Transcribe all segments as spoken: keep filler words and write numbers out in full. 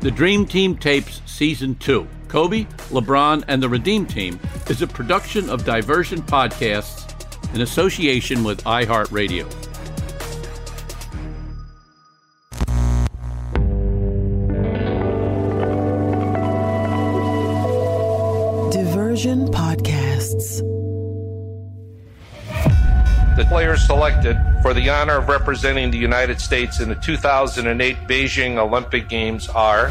The Dream Team Tapes Season two, Kobe, LeBron, and the Redeem Team, is a production of Diversion Podcasts in association with iHeartRadio. Diversion Podcasts. The players selected for the honor of representing the United States in the two thousand eight Beijing Olympic Games are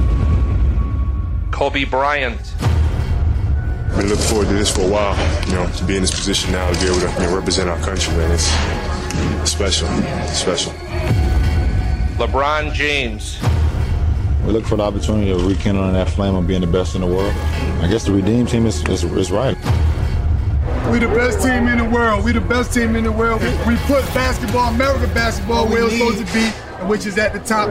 Kobe Bryant. I've been looking forward to this for a while, you know, to be in this position now, to be able to, you know, represent our country, man. It's special, it's special. LeBron James. We look for the opportunity of rekindling that flame of being the best in the world. I guess the Redeem Team is, is, is right. We the best team in the world. We the best team in the world. We, we put basketball, American basketball, where it's supposed to be, which is at the top.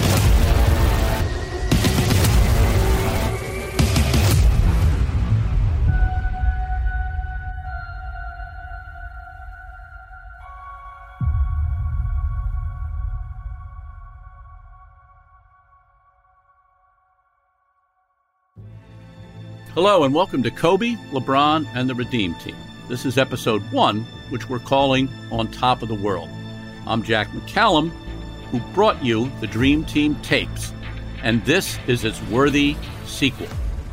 Hello and welcome to Kobe, LeBron, and the Redeem Team. This is episode one, which we're calling On Top of the World. I'm Jack McCallum, who brought you the Dream Team Tapes, and this is its worthy sequel.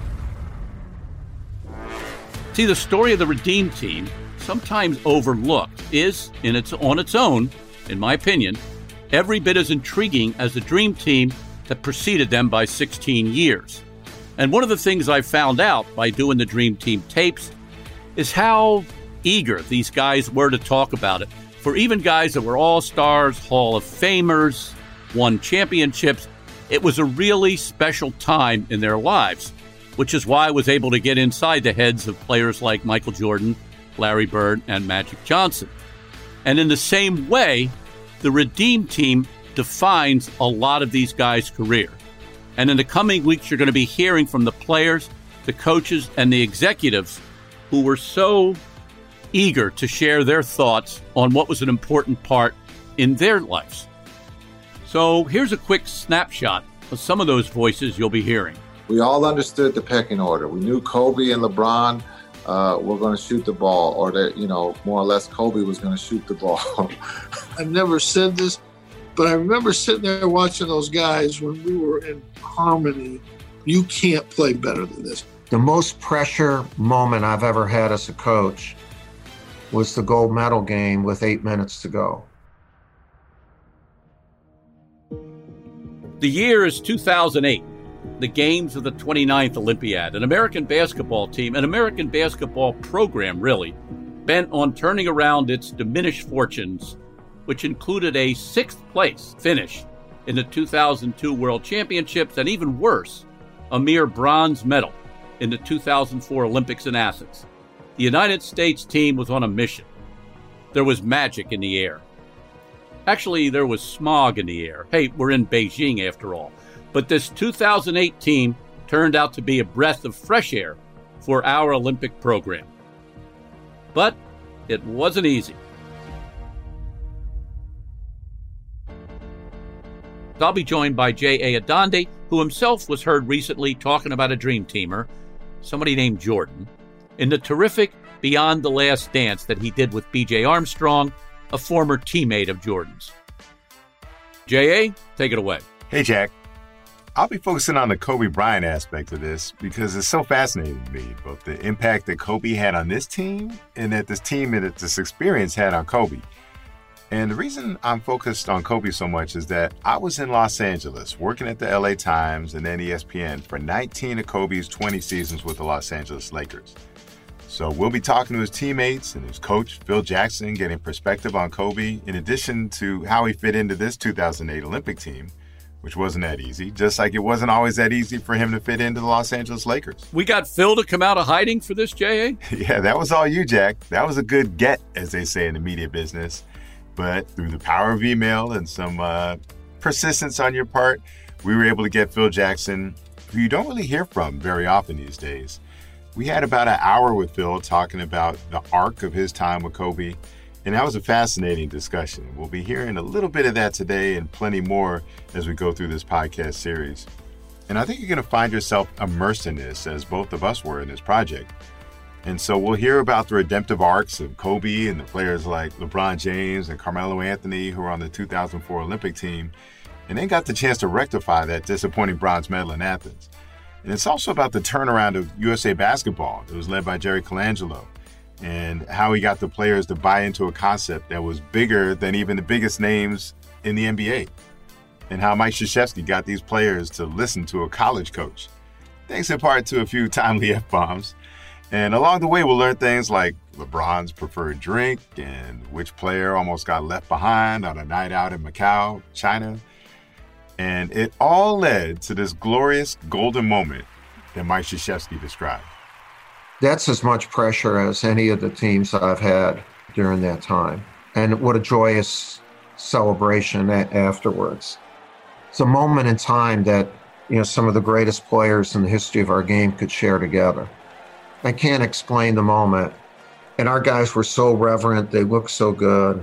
See, the story of the Redeem Team, sometimes overlooked, is, in its on its own, in my opinion, every bit as intriguing as the Dream Team that preceded them by sixteen years. And one of the things I found out by doing the Dream Team Tapes is how eager these guys were to talk about it. For even guys that were all-stars, Hall of Famers, won championships, it was a really special time in their lives, which is why I was able to get inside the heads of players like Michael Jordan, Larry Bird, and Magic Johnson. And in the same way, the Redeem Team defines a lot of these guys' career. And in the coming weeks, you're going to be hearing from the players, the coaches, and the executives who were so eager to share their thoughts on what was an important part in their lives. So here's a quick snapshot of some of those voices you'll be hearing. We all understood the pecking order. We knew Kobe and LeBron uh, were going to shoot the ball, or that, you know, more or less Kobe was going to shoot the ball. I've never said this, but I remember sitting there watching those guys when we were in harmony. You can't play better than this. The most pressure moment I've ever had as a coach was the gold medal game with eight minutes to go. The year is two thousand eight, the games of the twenty-ninth Olympiad. An American basketball team, an American basketball program, really, bent on turning around its diminished fortunes, which included a sixth place finish in the two thousand two World Championships, and even worse, a mere bronze medal in the two thousand four Olympics in Athens. The United States team was on a mission. There was magic in the air. Actually, there was smog in the air. Hey, we're in Beijing after all. But this two thousand eight team turned out to be a breath of fresh air for our Olympic program. But it wasn't easy. I'll be joined by J A. Adande, who himself was heard recently talking about a dream teamer, somebody named Jordan, in the terrific Beyond the Last Dance that he did with B J Armstrong, a former teammate of Jordan's. J A, take it away. Hey, Jack. I'll be focusing on the Kobe Bryant aspect of this because it's so fascinating to me, both the impact that Kobe had on this team and that this team and that this experience had on Kobe. And the reason I'm focused on Kobe so much is that I was in Los Angeles working at the L A Times and then E S P N for nineteen of Kobe's twenty seasons with the Los Angeles Lakers. So we'll be talking to his teammates and his coach, Phil Jackson, getting perspective on Kobe, in addition to how he fit into this two thousand eight Olympic team, which wasn't that easy, just like it wasn't always that easy for him to fit into the Los Angeles Lakers. We got Phil to come out of hiding for this, J A? Yeah, that was all you, Jack. That was a good get, as they say in the media business. But through the power of email and some uh, persistence on your part, we were able to get Phil Jackson, who you don't really hear from very often these days. We had about an hour with Phil talking about the arc of his time with Kobe, and that was a fascinating discussion. We'll be hearing a little bit of that today and plenty more as we go through this podcast series. And I think you're going to find yourself immersed in this, as both of us were in this project. And so we'll hear about the redemptive arcs of Kobe and the players like LeBron James and Carmelo Anthony, who were on the two thousand four Olympic team, and they got the chance to rectify that disappointing bronze medal in Athens. And it's also about the turnaround of U S A Basketball that was led by Jerry Colangelo, and how he got the players to buy into a concept that was bigger than even the biggest names in the N B A, and how Mike Krzyzewski got these players to listen to a college coach, thanks in part to a few timely F-bombs. And along the way, we'll learn things like LeBron's preferred drink and which player almost got left behind on a night out in Macau, China. And it all led to this glorious golden moment that Mike Krzyzewski described. That's as much pressure as any of the teams I've had during that time. And what a joyous celebration afterwards. It's a moment in time that, you know, some of the greatest players in the history of our game could share together. I can't explain the moment. And our guys were so reverent. They looked so good.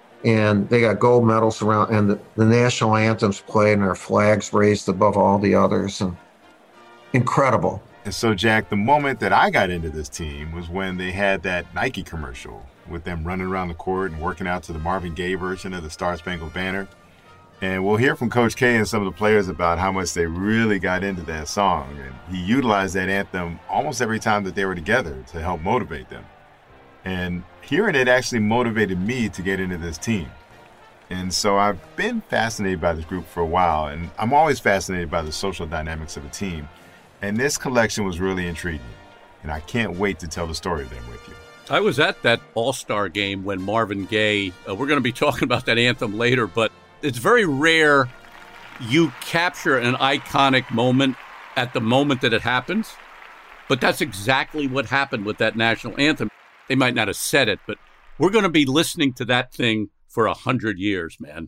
And they got gold medals around, and the, the national anthems played and our flags raised above all the others. And incredible. And so, Jack, the moment that I got into this team was when they had that Nike commercial with them running around the court and working out to the Marvin Gaye version of the Star Spangled Banner. And we'll hear from Coach K and some of the players about how much they really got into that song. And he utilized that anthem almost every time that they were together to help motivate them. And hearing it actually motivated me to get into this team. And so I've been fascinated by this group for a while, and I'm always fascinated by the social dynamics of a team. And this collection was really intriguing, and I can't wait to tell the story of them with you. I was at that All-Star game when Marvin Gaye, uh, we're going to be talking about that anthem later, but it's very rare you capture an iconic moment at the moment that it happens, but that's exactly what happened with that national anthem. They might not have said it, but we're going to be listening to that thing for a hundred years, man.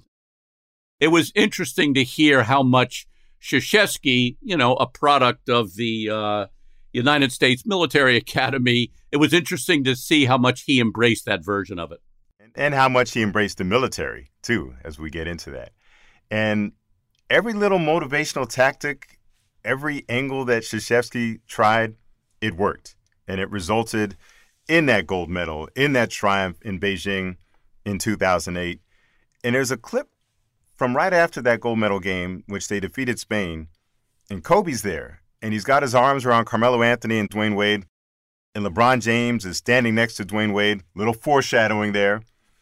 It was interesting to hear how much Krzyzewski, you know, a product of the uh, United States Military Academy, it was interesting to see how much he embraced that version of it. And how much he embraced the military, too, as we get into that. And every little motivational tactic, every angle that Krzyzewski tried, it worked. And it resulted in that gold medal, in that triumph in Beijing in two thousand eight. And there's a clip from right after that gold medal game, which they defeated Spain, and Kobe's there, and he's got his arms around Carmelo Anthony and Dwayne Wade, and LeBron James is standing next to Dwayne Wade, little foreshadowing there.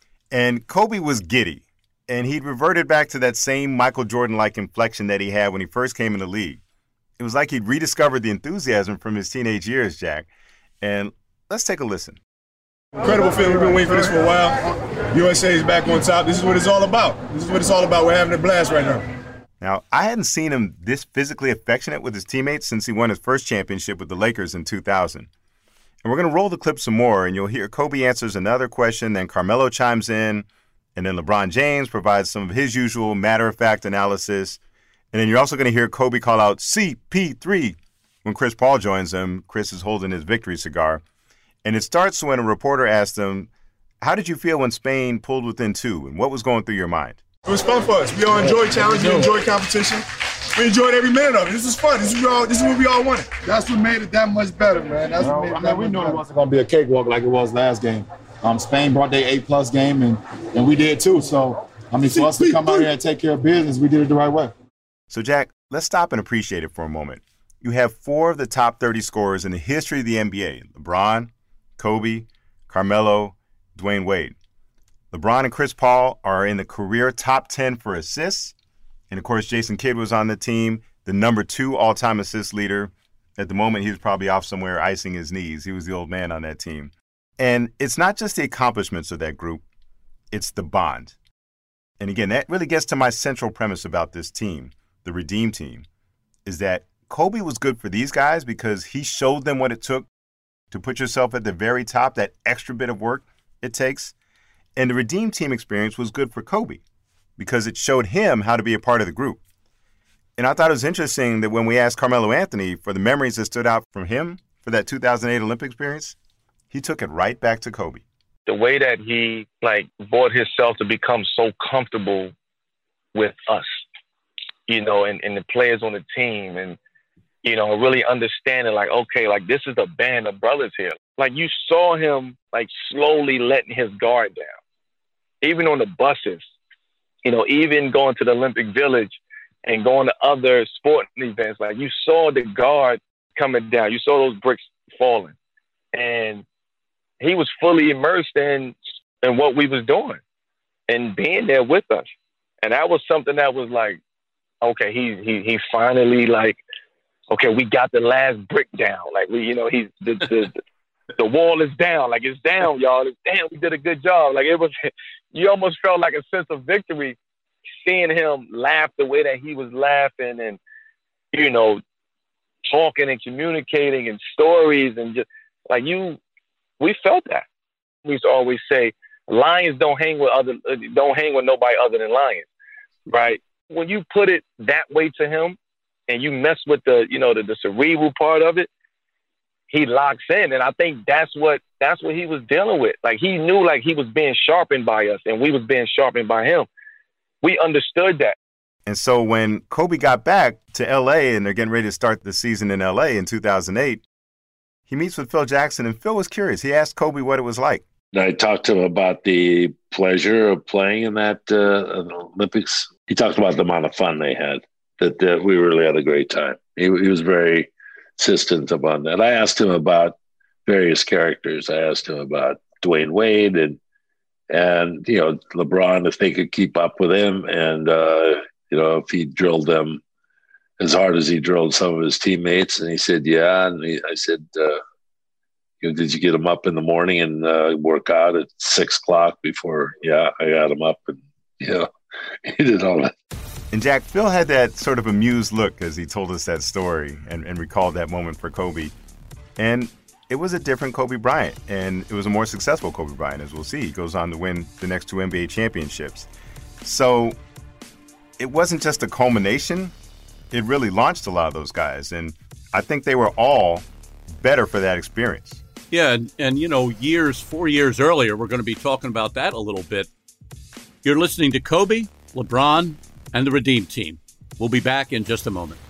And Kobe was giddy, and he'd reverted back to that same Michael Jordan-like inflection that he had when he first came in the league. It was like he'd rediscovered the enthusiasm from his teenage years, Jack. And let's take a listen. Incredible feeling. We've been waiting for this for a while. U S A is back on top. This is what it's all about. This is what it's all about. We're having a blast right now. Now, I hadn't seen him this physically affectionate with his teammates since he won his first championship with the Lakers in two thousand. And we're going to roll the clip some more, and you'll hear Kobe answers another question, then Carmelo chimes in, and then LeBron James provides some of his usual matter-of-fact analysis. And then you're also going to hear Kobe call out C P three when Chris Paul joins him. Chris is holding his victory cigar. And it starts when a reporter asked him, how did you feel when Spain pulled within two, and what was going through your mind? It was fun for us. We all enjoyed challenge. We enjoyed competition. We enjoyed every minute of it. This was fun. This is, all, this is what we all wanted. That's what made it that much better, man. That's what made it I that mean, we much knew better. it wasn't going to be a cakewalk like it was last game. Um, Spain brought their eight-plus game, and, and we did too. So, I mean, for us to come out here and take care of business, we did it the right way. So, Jack, let's stop and appreciate it for a moment. You have four of the top thirty scorers in the history of the N B A. LeBron, Kobe, Carmelo, Dwayne Wade. LeBron and Chris Paul are in the career top ten for assists. And, of course, Jason Kidd was on the team, the number two all-time assist leader. At the moment, he was probably off somewhere icing his knees. He was the old man on that team. And it's not just the accomplishments of that group. It's the bond. And, again, that really gets to my central premise about this team, the Redeem Team, is that Kobe was good for these guys because he showed them what it took to put yourself at the very top, that extra bit of work it takes. And the Redeem Team experience was good for Kobe because it showed him how to be a part of the group. And I thought it was interesting that when we asked Carmelo Anthony for the memories that stood out from him for that two thousand eight Olympic experience, he took it right back to Kobe. The way that he like brought himself to become so comfortable with us, you know, and, and the players on the team, and, you know, really understanding, like, okay, like, this is a band of brothers here. Like, you saw him, like, slowly letting his guard down. Even on the buses, you know, even going to the Olympic Village and going to other sporting events, like, you saw the guard coming down. You saw those bricks falling. And he was fully immersed in, in what we was doing and being there with us. And that was something that was like, okay, he he he finally, like, okay, we got the last brick down. Like, we, you know, he's the the, the wall is down. Like, it's down, y'all. It's, damn, we did a good job. Like, it was, you almost felt like a sense of victory seeing him laugh the way that he was laughing, and, you know, talking and communicating and stories, and just like, you, we felt that. We used to always say, lions don't hang with other, don't hang with nobody other than lions, right? When you put it that way to him, and you mess with the, you know, the, the cerebral part of it, he locks in. And I think that's what that's what he was dealing with. Like, he knew, like, he was being sharpened by us, and we was being sharpened by him. We understood that. And so when Kobe got back to L A and they're getting ready to start the season in L A in two thousand eight, he meets with Phil Jackson, and Phil was curious. He asked Kobe what it was like. I talked to him about the pleasure of playing in that uh, Olympics. He talked about the amount of fun they had, that, that we really had a great time. He, he was very insistent upon that. I asked him about various characters. I asked him about Dwayne Wade and, and you know, LeBron, if they could keep up with him, and, uh, you know, if he drilled them as hard as he drilled some of his teammates. And he said, yeah. And he, I said, uh, you know, did you get him up in the morning and uh, work out at six o'clock before? Yeah, I got him up, and, you know, he did all that. And Jack, Phil had that sort of amused look as he told us that story and, and recalled that moment for Kobe. And it was a different Kobe Bryant, and it was a more successful Kobe Bryant, as we'll see. He goes on to win the next two N B A championships. So it wasn't just a culmination. It really launched a lot of those guys. And I think they were all better for that experience. Yeah, and, and you know, years, four years earlier, we're going to be talking about that a little bit. You're listening to Kobe, LeBron, and the Redeem Team. We'll be back in just a moment.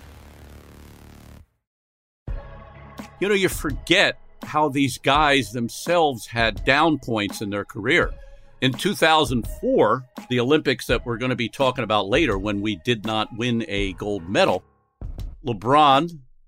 You know, you forget how these guys themselves had down points in their career. In two thousand four, the Olympics that we're going to be talking about later, when we did not win a gold medal, LeBron,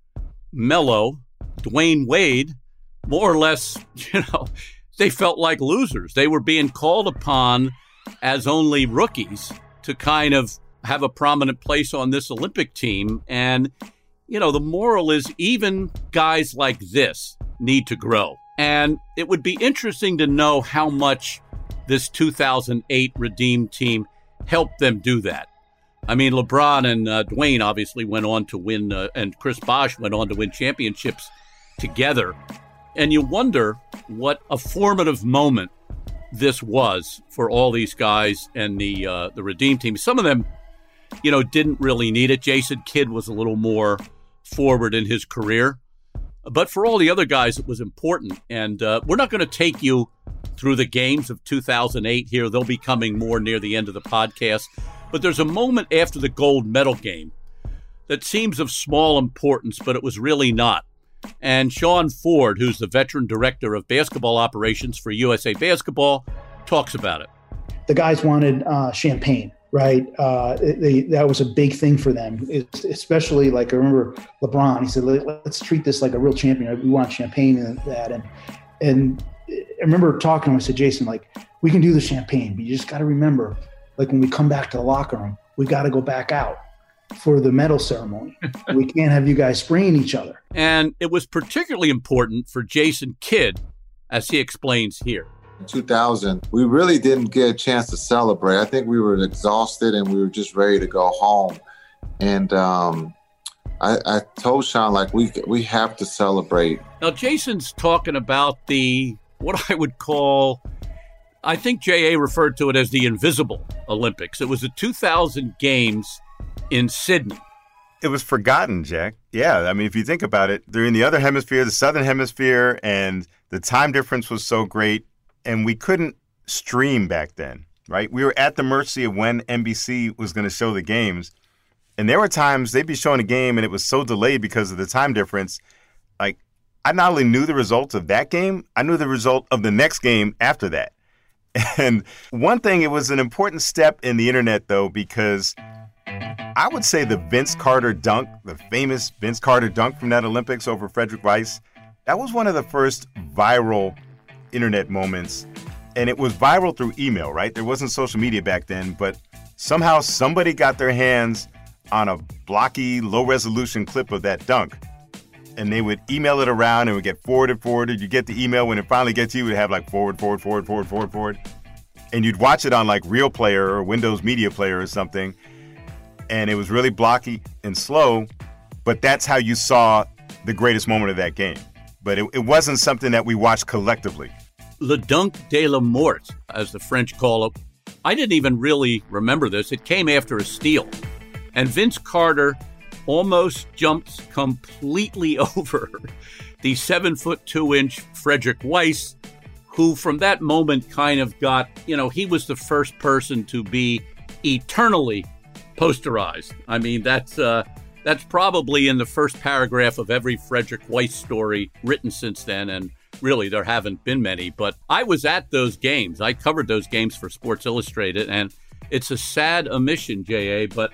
Melo, Dwayne Wade, more or less, you know, they felt like losers. They were being called upon as only rookies to kind of have a prominent place on this Olympic team. And, you know, the moral is even guys like this need to grow. And it would be interesting to know how much this two thousand eight Redeem Team helped them do that. I mean, LeBron and uh, Dwayne obviously went on to win, uh, and Chris Bosh went on to win championships together. And you wonder what a formative moment this was for all these guys and the uh, the Redeem Team. Some of them, you know, didn't really need it. Jason Kidd was a little more forward in his career. But for all the other guys, it was important. And uh, we're not going to take you through the games of two thousand eight here. They'll be coming more near the end of the podcast. But there's a moment after the gold medal game that seems of small importance, but it was really not. And Sean Ford, who's the veteran director of basketball operations for U S A Basketball, talks about it. The guys wanted uh, champagne, right? Uh, they, that was a big thing for them, it, especially like I remember LeBron. He said, let's treat this like a real champion. We want champagne and that. And, and I remember talking to him, I said, Jason, like, we can do the champagne, but you just got to remember, like, when we come back to the locker room, we got to go back out for the medal ceremony. We can't have you guys spraying each other. And it was particularly important for Jason Kidd, as he explains here. In two thousand, we really didn't get a chance to celebrate. I think we were exhausted and we were just ready to go home. And um, I, I told Sean, like, we we have to celebrate. Now, Jason's talking about the, what I would call, I think J A referred to it as the invisible Olympics. It was the two thousand games in Sydney. It was forgotten, Jack. Yeah, I mean, if you think about it, they're in the other hemisphere, the southern hemisphere, and the time difference was so great, and we couldn't stream back then, right? We were at the mercy of when N B C was going to show the games, And there were times they'd be showing a game and it was so delayed because of the time difference. Like, I not only knew the results of that game, I knew the result of the next game after that. And one thing, it was an important step in the internet, though, because I would say the Vince Carter dunk, the famous Vince Carter dunk from that Olympics over Frederick Weiss, that was one of the first viral internet moments. And it was viral through email, right? There wasn't social media back then, but somehow somebody got their hands on a blocky, low-resolution clip of that dunk. And they would email it around and it would get forwarded, forwarded. You get the email. When it finally gets you, it would have like forward, forward, forward, forward, forward, forward. And you'd watch it on like Real Player or Windows Media Player or something. And it was really blocky and slow. But that's how you saw the greatest moment of that game. But it, it wasn't something that we watched collectively. Le Dunk de la Mort, as the French call it. I didn't even really remember this. It came after a steal. And Vince Carter almost jumped completely over the seven foot two inch Frederick Weiss, who from that moment kind of got, you know, he was the first person to be eternally posterized. I mean, that's uh, that's probably in the first paragraph of every Frederick Weiss story written since then. And really, there haven't been many. But I was at those games. I covered those games for Sports Illustrated. And it's a sad omission, J A, but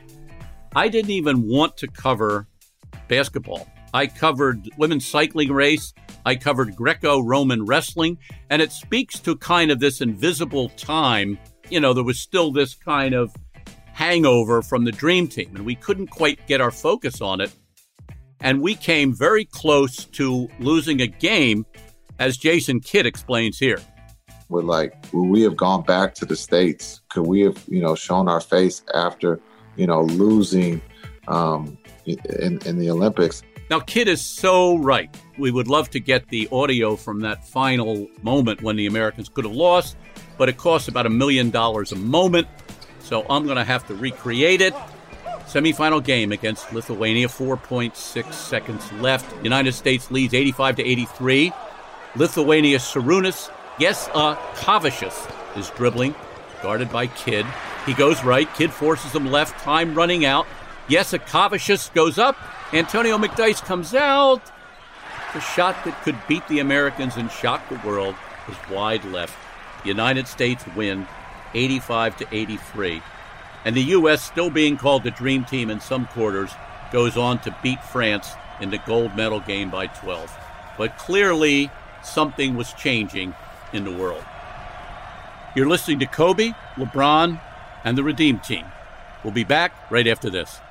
I didn't even want to cover basketball. I covered women's cycling race. I covered Greco-Roman wrestling. And it speaks to kind of this invisible time. You know, there was still this kind of hangover from the Dream Team, and we couldn't quite get our focus on it. And we came very close to losing a game, as Jason Kidd explains here. We're like, would we have gone back to the States? Could we have, you know, shown our face after, you know, losing um, in, in the Olympics? Now, Kidd is so right. We would love to get the audio from that final moment when the Americans could have lost, but it costs about a million dollars a moment, so I'm going to have to recreate it. Semifinal game against Lithuania, four point six seconds left. United States leads eighty-five to eighty-three. Lithuania's Sarunas, yes, uh, Kavicius is dribbling, guarded by Kidd. He goes right. Kidd forces him left. Time running out. Yes, Kavicius goes up. Antonio McDyess comes out. The shot that could beat the Americans and shock the world was wide left. The United States win eighty-five to eighty-three. And the U S, still being called the Dream Team in some quarters, goes on to beat France in the gold medal game by twelve. But clearly, something was changing in the world. You're listening to Kobe, LeBron, and the Redeem Team. We'll be back right after this.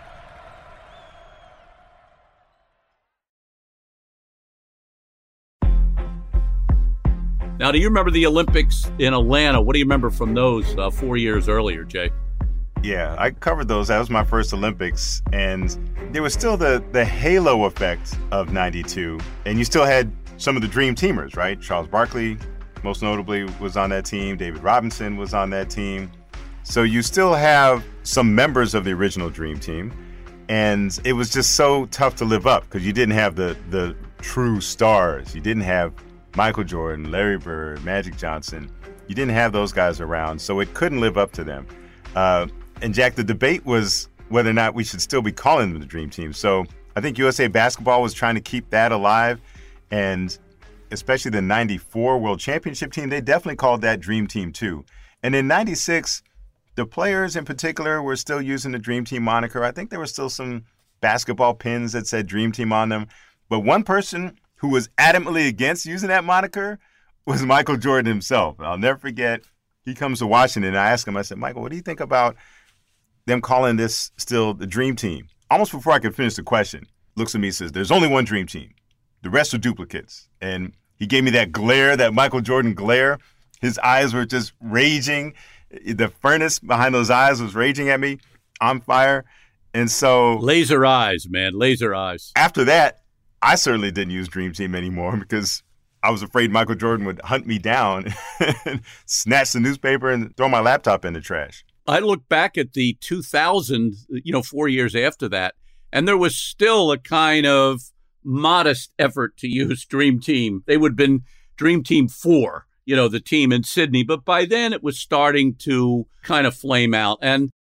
Now, do you remember the Olympics in Atlanta? What do you remember from those uh, four years earlier, Jay? Yeah, I covered those. That was my first Olympics. And there was still the, the halo effect of ninety-two. And you still had some of the Dream Teamers, right? Charles Barkley, most notably, was on that team. David Robinson was on that team. So you still have some members of the original Dream Team. And it was just so tough to live up because you didn't have the, the true stars. You didn't have Michael Jordan, Larry Bird, Magic Johnson. You didn't have those guys around, so it couldn't live up to them. Uh, and Jack, the debate was whether or not we should still be calling them the Dream Team. So I think U S A Basketball was trying to keep that alive, and especially the ninety-four World Championship team, they definitely called that Dream Team too. And in ninety-six, the players in particular were still using the Dream Team moniker. I think there were still some basketball pins that said Dream Team on them. But one person who was adamantly against using that moniker was Michael Jordan himself. I'll never forget, he comes to Washington, and I asked him, I said, Michael, what do you think about them calling this still the Dream Team? Almost before I could finish the question, looks at me and says, there's only one Dream Team. The rest are duplicates. And he gave me that glare, that Michael Jordan glare. His eyes were just raging. The furnace behind those eyes was raging at me, on fire. And so... Laser eyes, man, laser eyes. After that, I certainly didn't use Dream Team anymore because I was afraid Michael Jordan would hunt me down and snatch the newspaper and throw my laptop in the trash. I look back at the two thousand, you know, four years after that, and there was still a kind of modest effort to use Dream Team. They would have been Dream Team four, you know, the team in Sydney. But by then it was starting to kind of flame out. And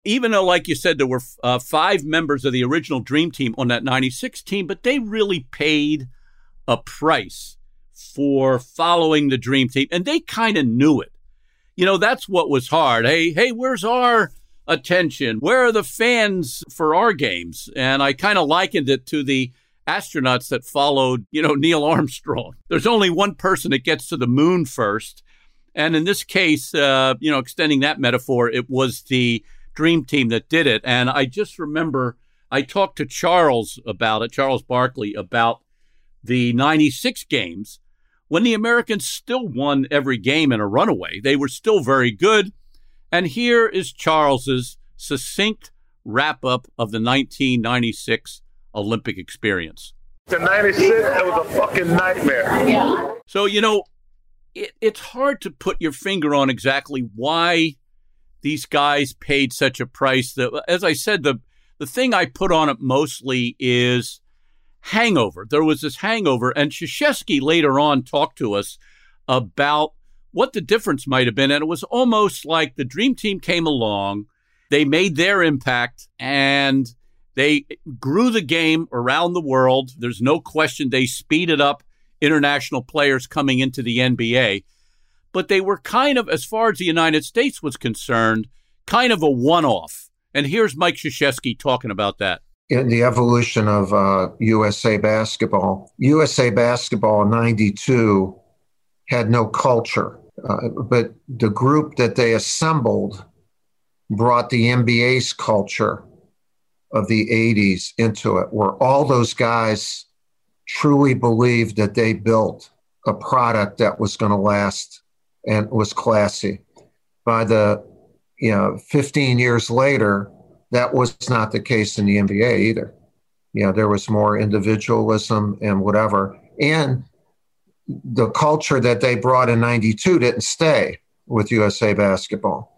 even though, like you said, there were uh, five members of the original Dream Team on that ninety-six team, but they really paid a price for following the Dream Team, and they kind of knew it. You know, that's what was hard. Hey, hey, where's our attention? Where are the fans for our games? And I kind of likened it to the astronauts that followed, you know, Neil Armstrong. There's only one person that gets to the moon first. And in this case, uh, you know, extending that metaphor, it was the Dream Team that did it. And I just remember I talked to Charles about it, Charles Barkley, about the ninety-six games when the Americans still won every game in a runaway. They were still very good. And here is Charles's succinct wrap-up of the nineteen ninety-six Olympic experience. The ninety-six, it was a fucking nightmare. Yeah. So, you know, it, it's hard to put your finger on exactly why these guys paid such a price. That, as I said, the, the thing I put on it mostly is hangover. There was this hangover, and Krzyzewski later on talked to us about what the difference might have been. And it was almost like the Dream Team came along, they made their impact, and they grew the game around the world. There's no question they speeded up international players coming into the N B A. But they were kind of, as far as the United States was concerned, kind of a one-off. And here's Mike Krzyzewski talking about that. In the evolution of uh, U S A Basketball, U S A Basketball in ninety-two had no culture. Uh, but the group that they assembled brought the N B A's culture of the eighties into it, where all those guys truly believed that they built a product that was going to last and was classy. By the, you know, fifteen years later, that was not the case in the N B A either. You know, there was more individualism and whatever. And the culture that they brought in ninety-two didn't stay with U S A Basketball.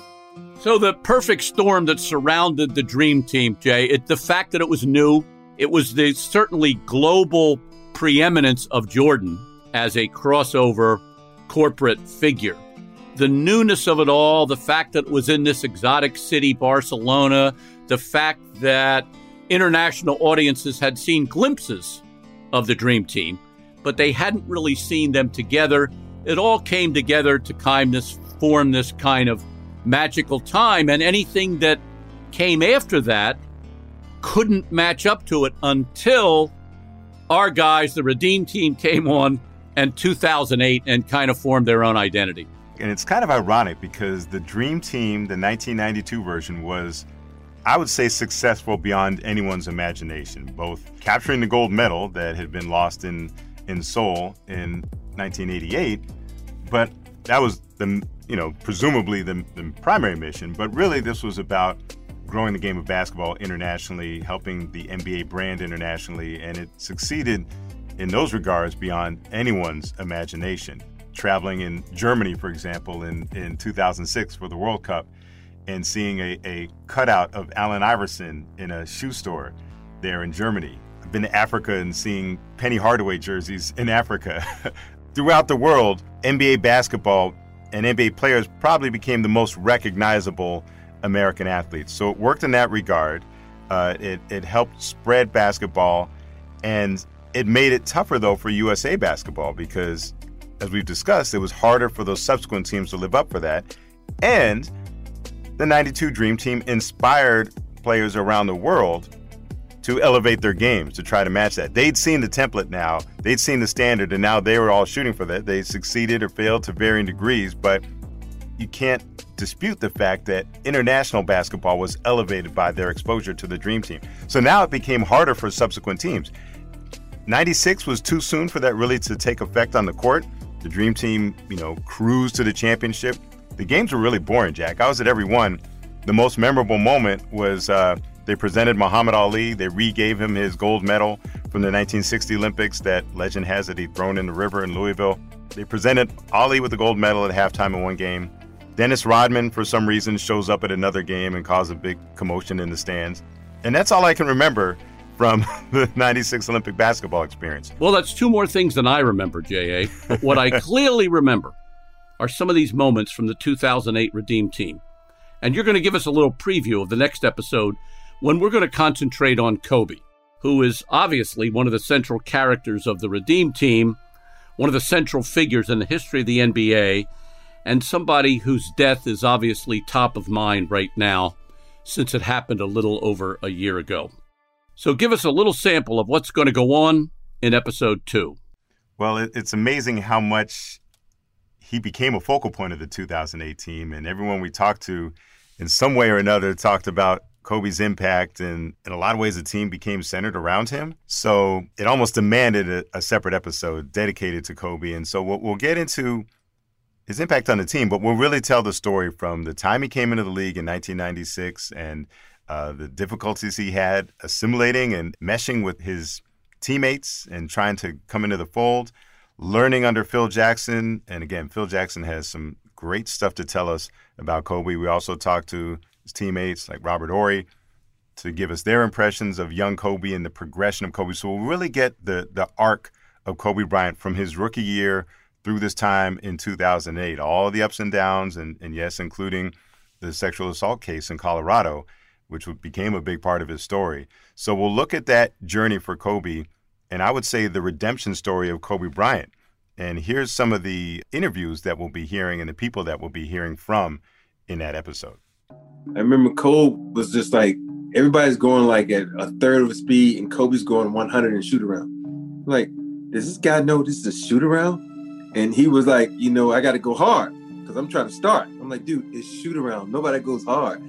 So the perfect storm that surrounded the Dream Team, Jay, it, the fact that it was new, it was the certainly global preeminence of Jordan as a crossover corporate figure. The newness of it all, the fact that it was in this exotic city, Barcelona, the fact that international audiences had seen glimpses of the Dream Team, but they hadn't really seen them together. It all came together to kind of form this kind of magical time, and anything that came after that couldn't match up to it until our guys, the Redeem Team, came on in two thousand eight and kind of formed their own identity. And it's kind of ironic because the Dream Team, the nineteen ninety-two version, was, I would say, successful beyond anyone's imagination, both capturing the gold medal that had been lost in, in Seoul in nineteen eighty-eight, but that was the, you know, presumably the, the primary mission. But really, this was about growing the game of basketball internationally, helping the N B A brand internationally, and it succeeded in those regards beyond anyone's imagination. Traveling in Germany, for example, in, in two thousand six for the World Cup, and seeing a, a cutout of Allen Iverson in a shoe store there in Germany. I've been to Africa and seeing Penny Hardaway jerseys in Africa. Throughout the world, N B A basketball and N B A players probably became the most recognizable American athletes. So it worked in that regard. Uh, it, it helped spread basketball, and it made it tougher, though, for U S A basketball because, as we've discussed, it was harder for those subsequent teams to live up for that. And the ninety-two Dream Team inspired players around the world to elevate their games, to try to match that. They'd seen the template now, they'd seen the standard, and now they were all shooting for that. They succeeded or failed to varying degrees, but you can't dispute the fact that international basketball was elevated by their exposure to the Dream Team. So now it became harder for subsequent teams. ninety-six was too soon for that really to take effect on the court. The Dream Team, you know, cruised to the championship. The games were really boring, Jack. I was at every one. The most memorable moment was uh, they presented Muhammad Ali. They re-gave him his gold medal from the nineteen sixty Olympics that legend has that he'd thrown in the river in Louisville. They presented Ali with the gold medal at halftime in one game. Dennis Rodman, for some reason, shows up at another game and caused a big commotion in the stands. And that's all I can remember from the ninety-six Olympic basketball experience. Well, that's two more things than I remember, J A. But what I clearly remember are some of these moments from the two thousand eight Redeem Team. And you're going to give us a little preview of the next episode when we're going to concentrate on Kobe, who is obviously one of the central characters of the Redeem Team, one of the central figures in the history of the N B A, and somebody whose death is obviously top of mind right now, since it happened a little over a year ago. So give us a little sample of what's going to go on in episode two. Well, it, it's amazing how much he became a focal point of the two thousand eight team, and everyone we talked to in some way or another talked about Kobe's impact, and in a lot of ways the team became centered around him. So it almost demanded a, a separate episode dedicated to Kobe. And so we'll, we'll get into his impact on the team, but we'll really tell the story from the time he came into the league in nineteen ninety-six and uh, the difficulties he had assimilating and meshing with his teammates and trying to come into the fold, learning under Phil Jackson. And again, Phil Jackson has some great stuff to tell us about Kobe. We also talked to his teammates like Robert Horry to give us their impressions of young Kobe and the progression of Kobe. So we'll really get the the arc of Kobe Bryant from his rookie year through this time in two thousand eight, all the ups and downs, and, and yes, including the sexual assault case in Colorado, which became a big part of his story. So we'll look at that journey for Kobe, and I would say the redemption story of Kobe Bryant. And here's some of the interviews that we'll be hearing and the people that we'll be hearing from in that episode. I remember Kobe was just like, everybody's going like at a third of the speed and Kobe's going one hundred and shoot around. I'm like, does this guy know this is a shoot around? And he was like, you know, I got to go hard because I'm trying to start. I'm like, dude, it's shoot around. Nobody goes hard.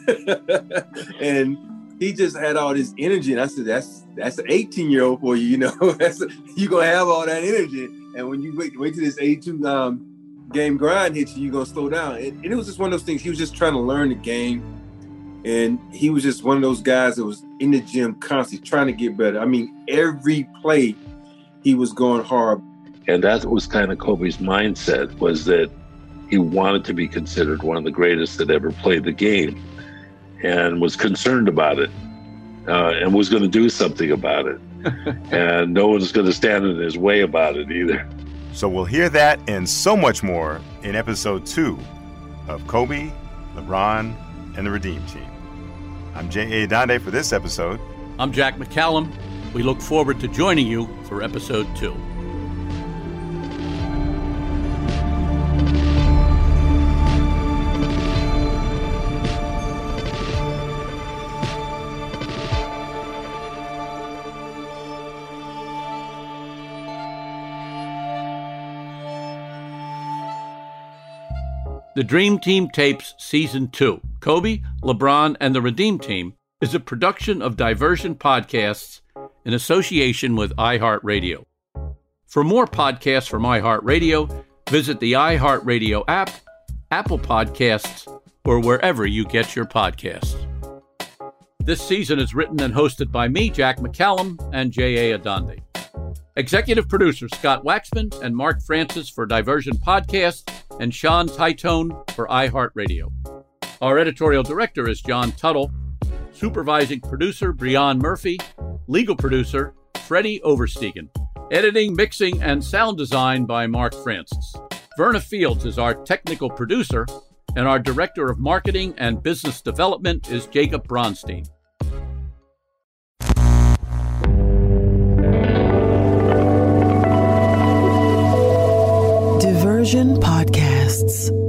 And he just had all this energy. And I said, that's that's an eighteen-year-old for you, you know. That's you're going to have all that energy. And when you wait, wait till this eighty-two um, game grind hits you, you're going to slow down. And, and it was just one of those things. He was just trying to learn the game. And he was just one of those guys that was in the gym constantly trying to get better. I mean, every play he was going hard. And that was kind of Kobe's mindset, was that he wanted to be considered one of the greatest that ever played the game and was concerned about it uh, and was going to do something about it. And no one's going to stand in his way about it either. So we'll hear that and so much more in episode two of Kobe, LeBron, and the Redeem Team. I'm J A. Adande for this episode. I'm Jack McCallum. We look forward to joining you for episode two. The Dream Team Tapes Season two, Kobe, LeBron, and the Redeem Team, is a production of Diversion Podcasts in association with iHeartRadio. For more podcasts from iHeartRadio, visit the iHeartRadio app, Apple Podcasts, or wherever you get your podcasts. This season is written and hosted by me, Jack McCallum, and J A. Adande. Executive producers Scott Waxman and Mark Francis for Diversion Podcasts, and Sean Titone for iHeartRadio. Our editorial director is John Tuttle. Supervising producer Breon Murphy. Legal producer Freddie Overstegen. Editing, mixing, and sound design by Mark Francis. Verna Fields is our technical producer, and our director of marketing and business development is Jacob Bronstein. Diversion Podcasts.